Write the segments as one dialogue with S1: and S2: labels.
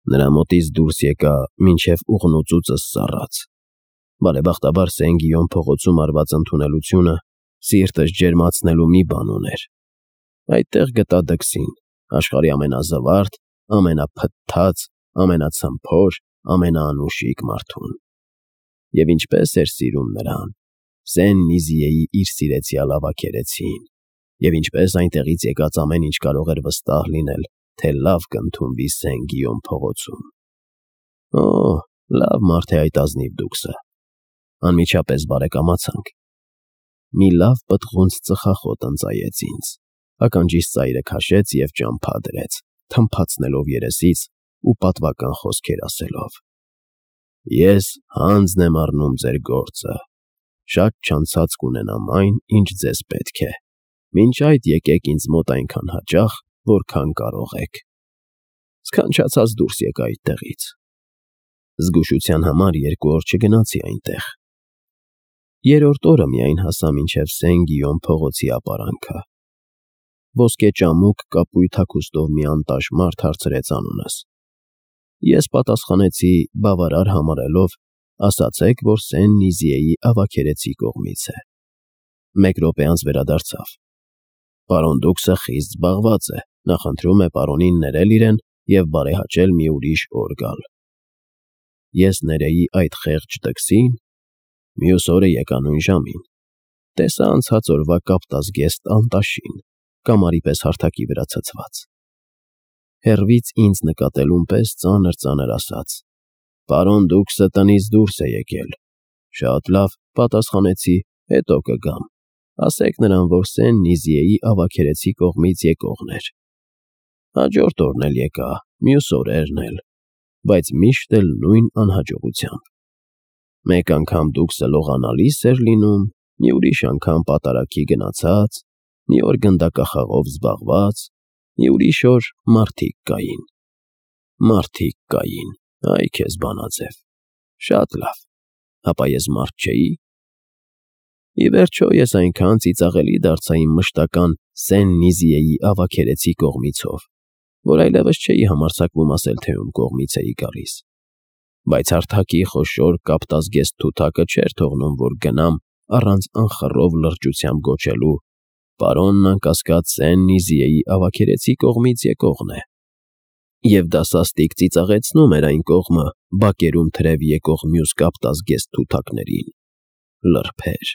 S1: Նրա մոտից դուրս եկա, մինչև ուղնուծուծս սառաց։ Բարեբախտաբար Սեն-Գիոմ փողոցում արված ընդունելությունը սիրտս ջերմացնելու մի բան ուներ։ Այդտեղ գտա դքսին, աշխարհի ամենազվարթ, ամենափթթած, ամենացմփոր, ամենաանուշիկ մարդուն։ Եվ ինչպես էր սիրում նրան, Սեն-Նիզիեի իր սիրեցյալ ավագերեցին, և ինչպես այնտեղից եկած ամեն ինչ կարող էր վստահ լինել, թե լավ կընդունվի Սեն-Գիոմ փողոցում։ Օ, լավ մարդ է այդ ազնիվ դուքսը։ Անմիջապես բարեկամացանք։ Մի լավ պտղունց ծխախոտ ընծայեց ինձ, ականջիս ծայրը քաշեց և ճամփա դրեց, թմփացնելով երեսից ու պատվական խոսքեր ասելով. «Ես հանձն եմ առնում ձեր գործը, շատ չանցած կունենամ այն, ինչ ձեզ պետք է, մինչ այդ եկեք ինձ մոտ այնքան հաճախ, որքան կարող եք»։ Սքանչացած դուրս եկա այդտեղից։ Զգուշության համար 2 օր չգնացի այնտեղ։ 3-րդ օրը միայն հասա մինչև Սեն-Գիոմ փողոցի ապարանքը։ Ոսկե ճամուկ կապույտ հագուստով մի անտաշ մարդ հարցրեց անունս։ Ես պատասխանեցի բավարար համարելով, ասացեք, որ Սեն-Նիզիեի ավագերեցի կողմից է։ 1 րոպե անց վերադարձավ։ Պարոն Դուքսը խիստ զբաղված է, նախընտրում է պարոնին ներել իրեն և բարեհաճել մի ուրիշ օր գալ։ Ես ներեի այդ խեղճ դքսին, մյուս օրը եկա նույն ժամին, տեսա անցած օրվա կապտազգեստ անտաշին, կամարի պես հարթակի վրա ցցված։ Հեռվից ինձ նկատելուն պես ծանր ասաց. «Պարոն Դուքսը տնից դուրս է եկել»։ Շատ լավ, պատասխանեցի, հետո կգամ։ Ասեք նրան, որ Սեն-Նիզիեի ավագերեցի կողմից եկողն էր։ Հաջորդ օրն էլ եկա, մյուս օրերն էլ, բայց միշտ էլ նույն անհաջողությամբ։ Մեկ անգամ Դուքսը լողանալիս էր լինում, մի ուրիշ անգամ պատարագի գնացած, մի օր գնդակախաղով զբաղված, մի ուրիշ օր մարդիկ կային, այ քեզ բանաձև։ Շատ լավ, հապա ես մարդ չէի։ Ի վերջո ես այնքան ծիծաղելի դարձա իմ մշտական Սեն-Նիզիեի ավագերեցի կողմիցով, որ այլևս չէի համարձակվում ասել, թե ում կողմից էի գալիս։ Բայց հարթակի խոշոր կապտազգեստ թութակը չէր թողնում, որ գնամ առանց անխռով լրջությամբ գոչելու. «Պարոնն անկասկած Սեն-Նիզիեի ավագերեցի կողմից եկողն է»։ Եվ դա սաստիկ ծիծաղեցնում էր այն կողմը բակերում թրև եկող մյուս կապտազգեստ թութակներին։ Լրբեր։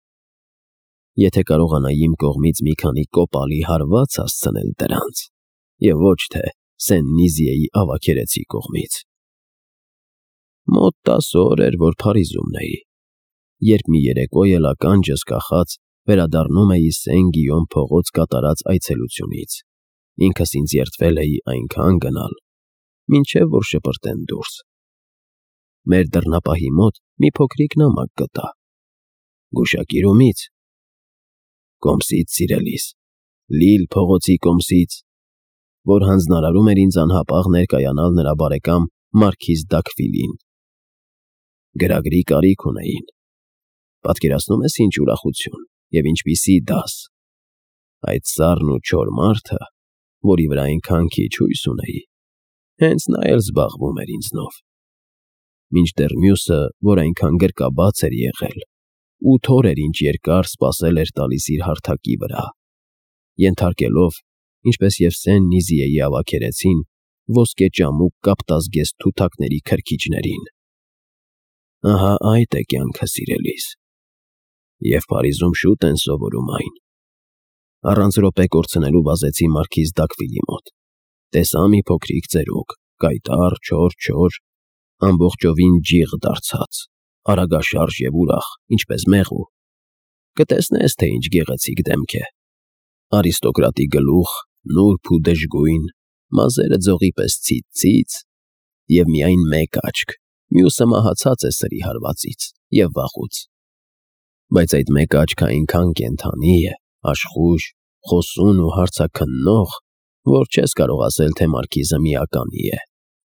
S1: Եթե կարողանայի իմ կողմից մի քանի կոպալի հարված հասցնել դրանց, և ոչ թե Սեն-Նիզիեի ավագերեցի կողմից։ Մոտ 10 օր էր, որ Փարիզումն էի, երբ մի երեկո էլ ականջս կախած վերադառնում էի Սեն-Գիոմ փողոց կատարած այցելությունից, ինքս ինձ երդվել էի այնքան գնալ, մինչև որ շպրտեն դուրս։ Մեր դռնապահի մոտ մի փոքրիկ նամակ գտա։ Գուշակիրումից։ Կոմսից սիրելիս, Լիլ փողոցի կոմսից, որ հանձնարարում էր ինձ անհապաղ ներկայանալ նրա բարեկամ Մարքիզ Դաքվիլին։ Գրագրի կարիք ունեին։ Պատկերացնում ես ինչ ուրախություն և ինչպիսի դաս։ Այդ սառն ու չոր մարդը, որի վրա այնքան քիչ հույս ունեի, հենց նա էլ զբաղվում էր ինձնով։ Մինչդեռ մյուսը, որ այնքան գրկաբաց էր եղել, 8 օր էր ինչ երկար սպասել էր տալիս իր հարթակի վրա, ենթարկելով, ինչպես և Սեն-Նիզիեի ավագերեցին, ոսկե ճամուկ կապտազգեստ թութակների քրքիջներին։ Ահա այդ է կյանքը, սիրելիս։ Եվ Փարիզում շուտ են սովորում այն։ Առանց րոպե կորցնելու վազեցի Մարքիզ Դաքվիլի մոտ։ Տեսա մի փոքրիկ ծերուկ, կայտառ, չոր, ամբողջովին ջիղ դարձած, արագաշարժ և ուրախ, ինչպես մեղու։ Կտեսնես, թե ինչ գեղեցիկ դեմք է։ Արիստոկրատի գլուխ, նուրբ ու դժգույն, մազերը ձողի պես ցից և միայն մեկ աչք, մյուսը մահացած է սրի հարվածից և վախուց։ Բայց այդ մեկ աչքը այնքան կենդանի է, աշխույժ, խոսուն ու հարցաքննող, որ չես կարող ասել, թե Մարքիզը միականի է։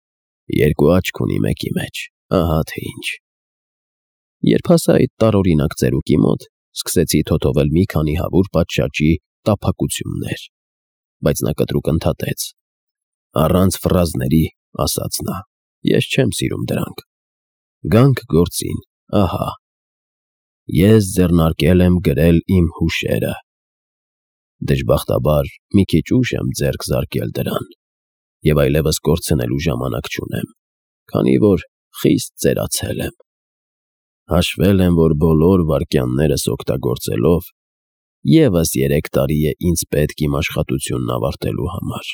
S1: 2 աչք ունի մեկի մեջ, ահա թե ինչ։ Երբ հասա այդ տարօրինակ ծերուկի մոտ, սկսեցի թոթովել մի քանի հավուր պատշաճի տափակություններ, բայց նա կտրուկ ընդհատեց. «Առանց ֆրազների ասաց նա, ես չեմ սիրում դրանք։ Գանք գործին, ահա։ Ես ձեռնարկել եմ գրել իմ հուշերը։ Դժբախտաբար մի քիչ ուշ եմ ձեռք զարկել դրան, և այլևս կորցնելու ժամանակ չունեմ, քանի որ խիստ ծերացել եմ։ Հաշվել եմ, որ բոլոր վայրկյաններս օգտագործելով, ևս 3 տարի է ինձ պետք իմ աշխատությունն ավարտելու համար։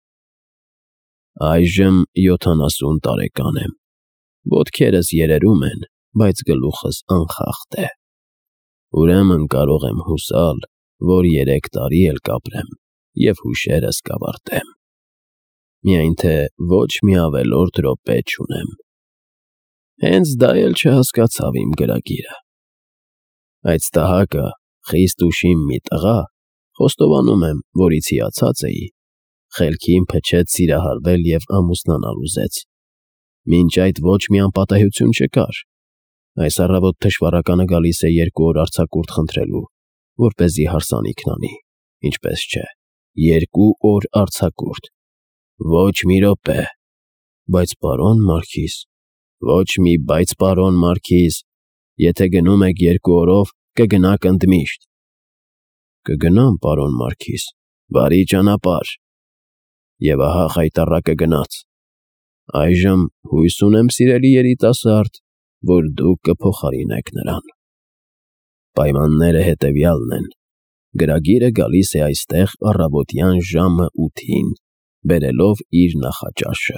S1: Այժմ 70 տարեկան եմ, ոտքերս երերում են, բայց գլուխս անխախտ է։ Ուրեմն կարող եմ հուսալ, որ 3 տարի էլ կապրեմ և հուշերս կավարտեմ։ Միայն թե ոչ մի ավելորդ րոպե չունեմ։ Հենց դա էլ չհասկացավ իմ գրագիրը։ Այդ ստահակը խիստ ուշիմ մի տղա, խոստովանում եմ, որից հիացած էի, խելքին փչեց սիրահարվել և ամուսնանալ ուզեց։ Մինչ այդ ոչ մի անպատահություն չկար։ Այս առավոտ թշվառականը գալիս է 2 օր արձակուրդ խնդրելու, որպեսզի հարսանիքն անի, ինչպես չէ, 2 օր արձակուրդ։ Ոչ մի րոպե։ Բայց պարոն Մարքիզ, ոչ մի բայց պարոն Մարքիզ, եթե գնում եք 2 օրով, կգնաք ընդմիշտ։ Կգնամ, պարոն Մարքիզ, բարի ճանապարհ։ Եվ ահա խայտառակը գնաց։ Այժմ հույս ունեմ, սիրելի երիտասարդ, որ դուք կփոխարինեք նրան։ Պայմանները հետևյալն են. գրագիրը գալիս է այստեղ առավոտյան ժամը 8-ին, բերելով իր նախաճաշը։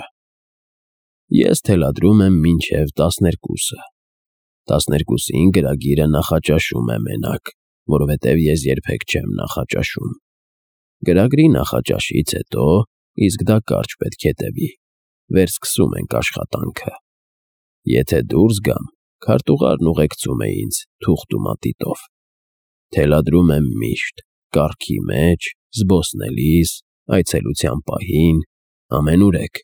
S1: Ես թելադրում եմ մինչև 12-ը։ 12-ին գրագիրը նախաճաշում է մենակ, որովհետև ես երբեք չեմ նախաճաշում։ Գրագրի նախաճաշից հետո, իսկ դա կարճ պետք է տևի, վերսկսում ենք աշխատանքը։ Եթե դուրս գամ, քարտուղարն ուղեկցում է ինձ թուղթ ու մատիտով։ Թելադրում եմ միշտ, կառքի մեջ, զբոսնելիս, այցելության պահին, ամենուրեք։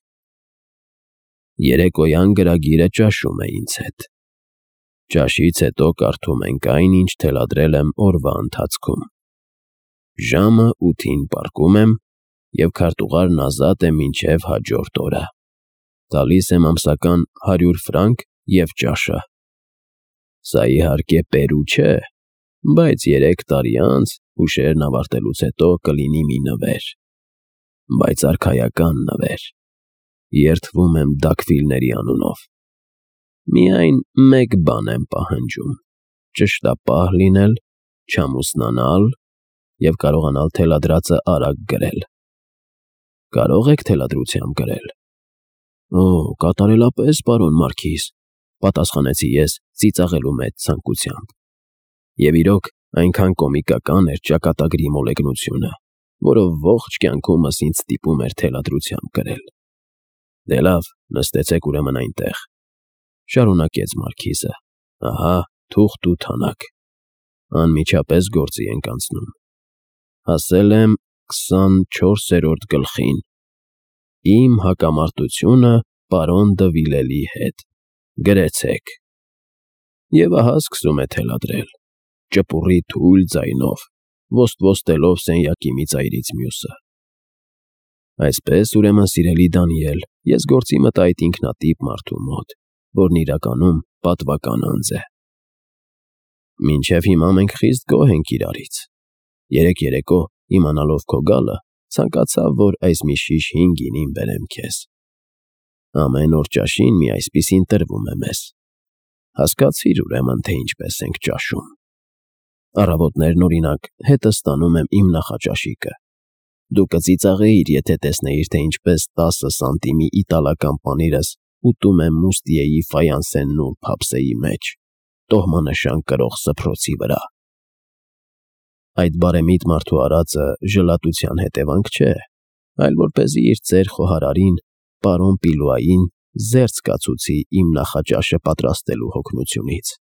S1: Երեկոյան գրագիրը ճաշում է ինձ հետ։ Ճաշից հետո կարդում ենք այն, ինչ թելադրել եմ օրվա ընթացքում։ Ժամը 8-ին պառկում եմ, և քարտուղարն ազատ է մինչև հաջորդ օրը։ Տալիս եմ ամսական 100 ֆրանկ և ճաշը։ Սա իհարկե Պերու չէ, բայց 3 տարի անց, հուշերն ավարտելուց հետո կլինի մի նվեր, բայց արքայական նվեր։ Երդվում եմ Դաքվիլների անունով։ Միայն մեկ բան եմ պահանջում՝ ճշտապահ լինել, չամուսնանալ և կարողանալ թելադրածը արագ գրել։ Կարո՞ղ եք թելադրությամբ գրել։ Օ, կատարելապես, պարոն Մարքիզ, պատասխանեցի ես ծիծաղելու մեծ ցանկությամբ։ Եվ իրոք, այնքան կոմիկական էր ճակատագրի մոլեգնությունը, որով ողջ կյանքումս ինձ ստիպում էր թելադրությամբ գրել։ Դե լավ, նստեցեք ուրեմն այնտեղ, շարունակեց Մարքիզը, ահա թուղթ ու թանակ։ Անմիջապես գործի ենք անցնում։ Հասել եմ 24-րդ գլխին։ Իմ հակամարտությունը պարոն Դվիլելի հետ։ Գրեցեք։ Եվ ահա սկսում է թելադրել, ճպուռի թույլ ձայնով, ոստվոստելով սենյակի մի ծայրից մյուսը։ Այսպես, ուրեմն, սիրելի Դանիել, ես գործի մտա այդ ինքնատիպ մարդու մոտ, որն իրականում պատվական անձ է։ Մինչև հիմա մենք խիստ գոհ ենք իրարից։ Երեկո, իմանալով քո գալը, ցանկացավ, որ այս մի շիշ հին գինին բերեմ քեզ։ Ամեն օր ճաշին մի այսպիսին տրվում է մեզ։ Հասկացիր ուրեմն, թե ինչպես ենք ճաշում։ Առավոտներն, օրինակ, հետը ստանում եմ իմ նախաճաշիկը։ Դու կծիծաղեիր, եթե տեսնեիր, թե ինչպես 10 սանտիմի իտալական պանիրս ուտում եմ մուստիեի ֆայանսենն ու փապսեի մեջ, տոհմանշան կրող սփռոցի վրա։ Այդ բարեմիտ մարդու արածը ժլատության հետևանք չէ, այլ որպեսզի իր ծեր խոհարարին, պարոն Պիլուային, զերծ կացուցի իմ նախաճաշը պատրաստելու հոգնությունից։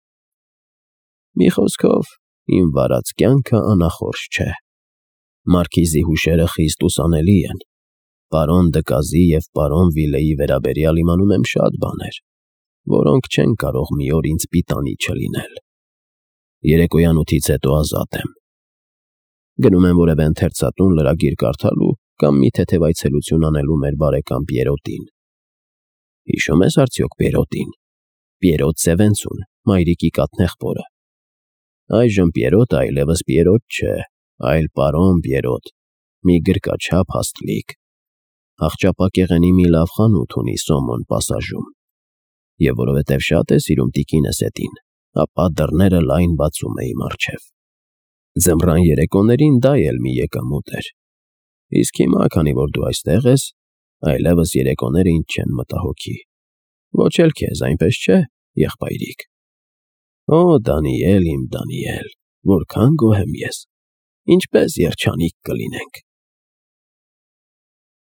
S1: Մի խոսքով, իմ վարած կյանքը անախորժ չէ։ Մարքիզի հուշերը խիստ ուսանելի են։ Պարոն Դկազի և պարոն Վիլեի վերաբերյալ իմանում եմ շատ բաներ, որոնք չեն կարող մի օր ինձ պիտանի չլինել։ Երեկոյան 8-ից հետո ազատ եմ։ Գնում եմ որևէ ընթերցատուն լրագիր կարդալու կամ մի թեթև այցելություն անելու մեր բարեկամ Պիերոտին։ Հիշո՞ւմ ես արդյոք Պիերոտին, Պիերոտ Սևենցուն, մայրիկի կաթնեղբորը։ Այժմ Պիերոտը այլևս Պիերոտ չէ, այլ պարոն Պիերոտ, մի գրկաչափ հաստլիկ, աղճապակեղենի մի լավ խանութ ունի Սոմոն պասաժում, և որովհետև շատ է սիրում տիկինս էդին, ապա դռները լայն բացում է իմ առջև։ Ձմռան երեկոներին դա էլ մի եկամուտ էր, իսկ հիմա, քանի որ դու այստեղ ես, այլևս երեկոները ինձ չեն մտահոգի։ Ոչ էլ քեզ, այնպես չէ, եղբայրիկ։ Օ, Դանիել, իմ Դանիել, որքան գոհ եմ ես, ինչպես երջանիկ կլինենք։